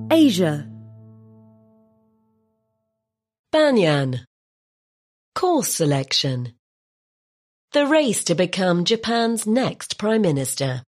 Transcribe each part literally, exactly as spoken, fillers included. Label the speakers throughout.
Speaker 1: Asia.
Speaker 2: Banyan. Course selection. The race to become Japan's next Prime Minister.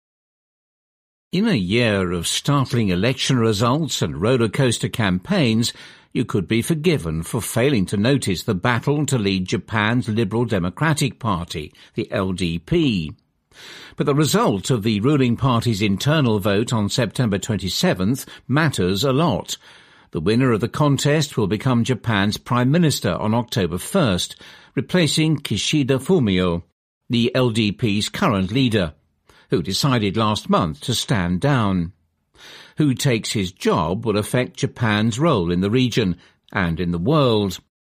Speaker 3: In a year of startling election results and roller coaster campaigns, you could be forgiven for failing to notice the battle to lead Japan's Liberal Democratic Party, the L D P. But the result of the ruling party's internal vote on September twenty-seventh matters a lot. The winner of the contest will become Japan's Prime Minister on October first, replacing Kishida Fumio, the L D P's current leader, who decided last month to stand down. Who takes his job will affect Japan's role in the region and in the world.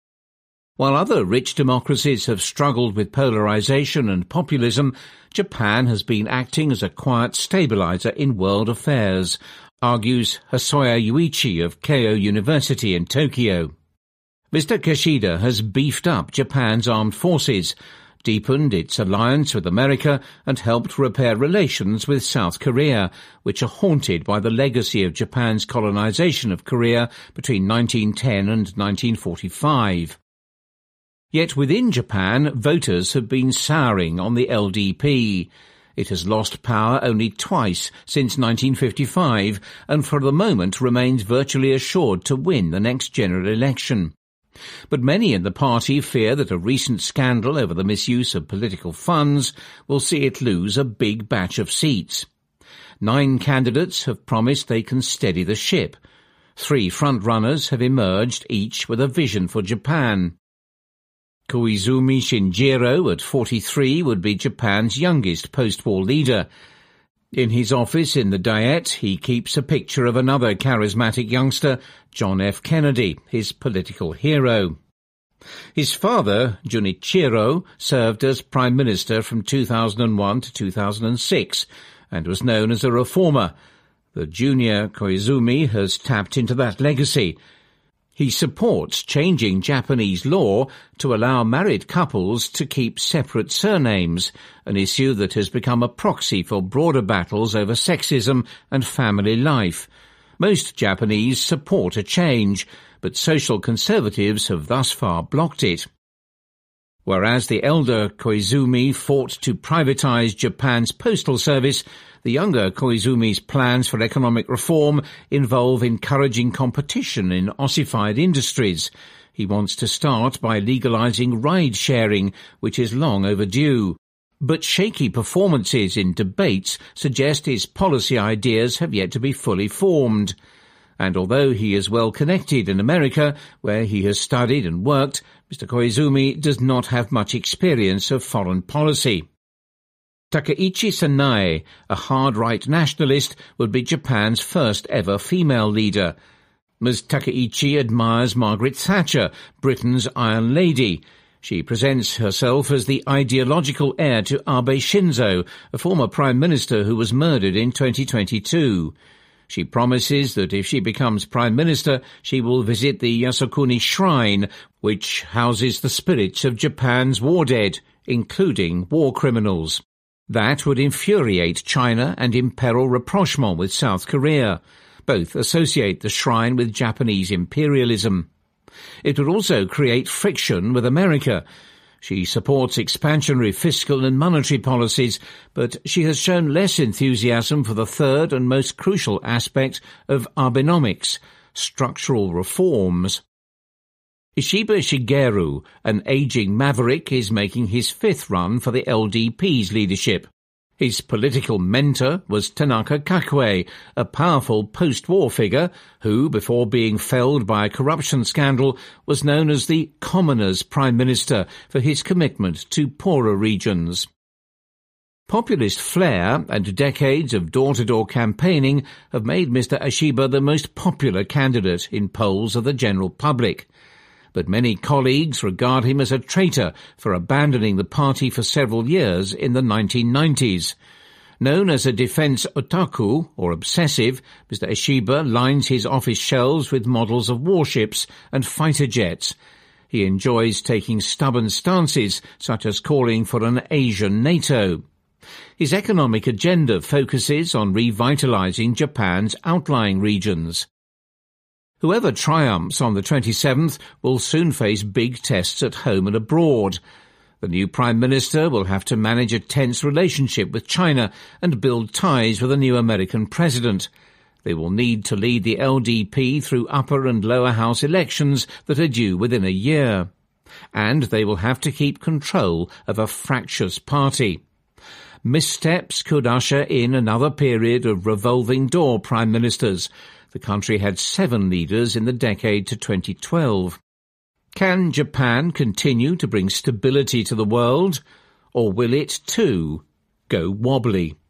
Speaker 3: While other rich democracies have struggled with polarization and populism, Japan has been acting as a quiet stabilizer in world affairs, argues Hosoya Yuichi of Keio University in Tokyo. Mister Kishida has beefed up Japan's armed forces, deepened its alliance with America, and helped repair relations with South Korea, which are haunted by the legacy of Japan's colonization of Korea between nineteen ten and nineteen forty-five. Yet within Japan, voters have been souring on the L D P. It has lost power only twice since nineteen fifty-five and for the moment remains virtually assured to win the next general election. But many in the party fear that a recent scandal over the misuse of political funds will see it lose a big batch of seats. Nine candidates have promised they can steady the ship. Three front-runners have emerged, each with a vision for Japan. Koizumi Shinjiro, at forty-three, would be Japan's youngest post-war leader. In his office in the Diet, he keeps a picture of another charismatic youngster, John F. Kennedy, his political hero. His father, Junichiro, served as Prime Minister from two thousand one to two thousand six and was known as a reformer. The junior Koizumi has tapped into that legacy. He supports changing Japanese law to allow married couples to keep separate surnames, an issue that has become a proxy for broader battles over sexism and family life. Most Japanese support a change, but social conservatives have thus far blocked it. Whereas the elder Koizumi fought to privatize Japan's postal service, the younger Koizumi's plans for economic reform involve encouraging competition in ossified industries. He wants to start by legalizing ride-sharing, which is long overdue. But shaky performances in debates suggest his policy ideas have yet to be fully formed. And although he is well connected in America, where he has studied and worked, Mister Koizumi does not have much experience of foreign policy. Takeichi Sanae, a hard-right nationalist, would be Japan's first ever female leader. Miz Takeichi admires Margaret Thatcher, Britain's Iron Lady. She presents herself as the ideological heir to Abe Shinzo, a former prime minister who was murdered in twenty twenty-two. She promises that if she becomes prime minister, she will visit the Yasukuni Shrine, which houses the spirits of Japan's war dead, including war criminals. That would infuriate China and imperil rapprochement with South Korea. Both associate the shrine with Japanese imperialism. It would also create friction with America. She supports expansionary fiscal and monetary policies, but she has shown less enthusiasm for the third and most crucial aspect of Abenomics, structural reforms. Ishiba Shigeru, an aging maverick, is making his fifth run for the L D P's leadership. His political mentor was Tanaka Kakue, a powerful post-war figure who, before being felled by a corruption scandal, was known as the Commoners' Prime Minister for his commitment to poorer regions. Populist flair and decades of door-to-door campaigning have made Mister Ishiba the most popular candidate in polls of the general public. But many colleagues regard him as a traitor for abandoning the party for several years in the nineteen nineties. Known as a defense otaku, or obsessive, Mister Ishiba lines his office shelves with models of warships and fighter jets. He enjoys taking stubborn stances, such as calling for an Asian NATO. His economic agenda focuses on revitalizing Japan's outlying regions. Whoever triumphs on the twenty-seventh will soon face big tests at home and abroad. The new Prime Minister will have to manage a tense relationship with China and build ties with a new American president. They will need to lead the L D P through upper and lower house elections that are due within a year. And they will have to keep control of a fractious party. Missteps could usher in another period of revolving door prime ministers. The country had seven leaders in the decade to twenty twelve. Can Japan continue to bring stability to the world, or will it too go wobbly?